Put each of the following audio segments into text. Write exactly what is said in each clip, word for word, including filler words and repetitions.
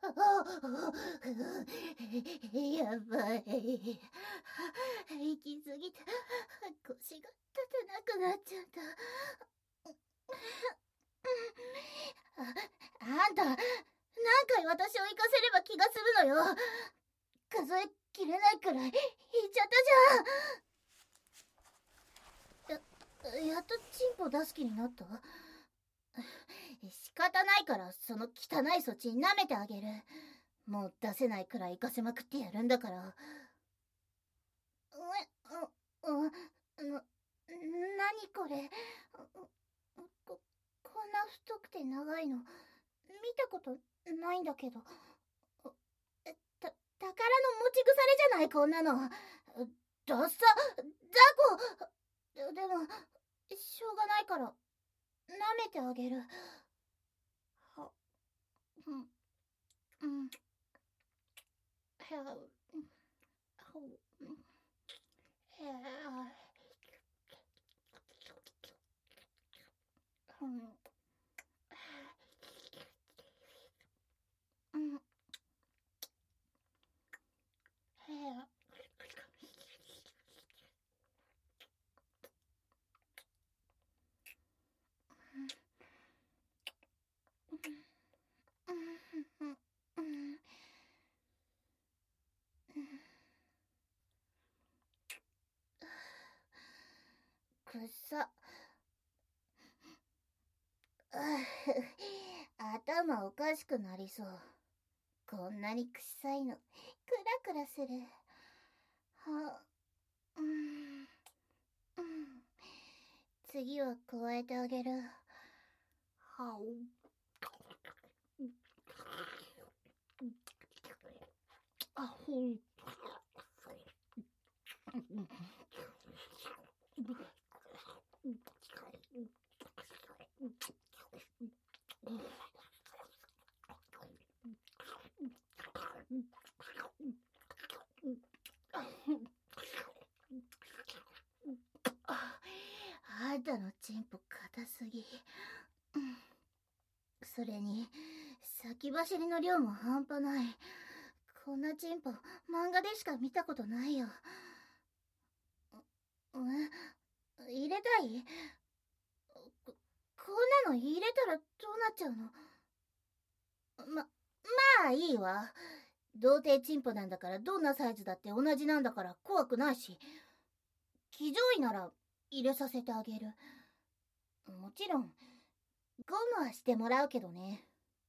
やばい。息すぎて腰が立てなくなっちゃった。あ, あんた何回私を行かせれば気が済むのよ。数えきれないくらい言っちゃったじゃん。や, やっとチンポ出す気になった。仕方ないからその汚いそっちに舐めてあげる。もう出せないくらい行かせまくってやるんだから。え、う、う、な、何これ。こ、こんな太くて長いの見たことないんだけど。た、宝の持ち腐れじゃないこんなの。ダッサ、雑魚。でもしょうがないから舐めてあげる。は、うん、うん、へ、ほ、へ、うん、うん、へ、くっさ。頭おかしくなりそう。こんなに臭いのクラクラする。は、うん、うん、次は加えてあげる。はお、あほん、あんたのチンポ硬すぎ。それに先走りの量も半端ない。こんなチンポ漫画でしか見たことないよ。え、入れたい？こ、こんなの入れたらどうなっちゃうの？ま、まあいいわ。童貞チンポなんだからどんなサイズだって同じなんだから怖くないし。騎乗位なら入れさせてあげる。もちろんゴムはしてもらうけどね。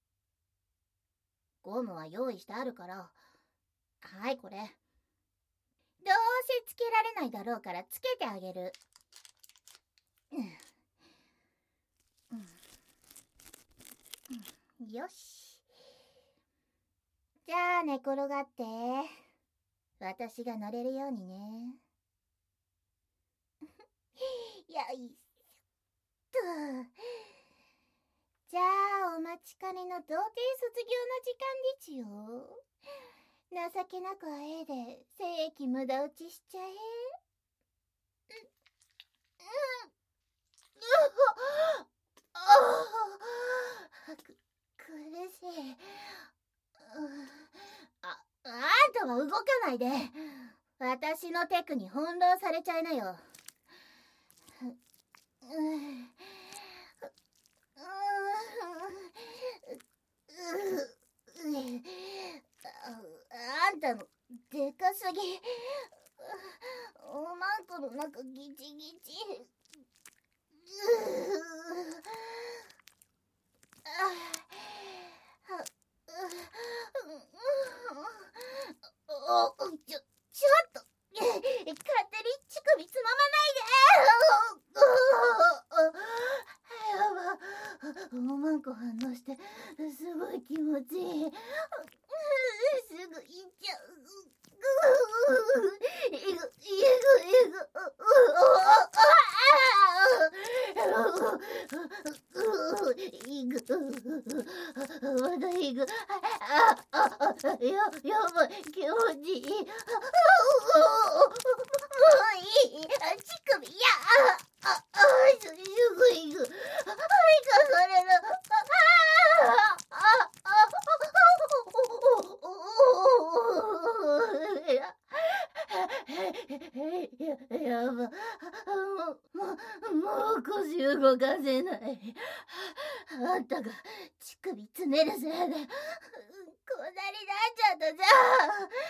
ゴムは用意してあるから。はい、これ。どうせつけられないだろうからつけてあげる。うんうん、よし。じゃあ寝転がって。私が乗れるようにね。よいしょっと。じゃあお待ちかねの童貞卒業の時間でちよ。情けなくあえで精液無駄打ちしちゃえ。ああ、く、苦しい。あ、あんたは動かないで。私のテクに翻弄されちゃいなよ。あんたのでかすぎ。おまんこの中ギチギチ。お、ちょ、ちょっと勝手に乳首つままないで。おまんこ反応してすごい気持ちいい。すぐ行っちゃう。いぐいぐいぐいぐまだいぐあああややばい気持ちいい。もういい乳首やあああすぐいぐはいかされる。ああああや、やば。もう、もう、もう腰動かせない。あんたが乳首つねるせいで、こんなになっちゃったじゃん。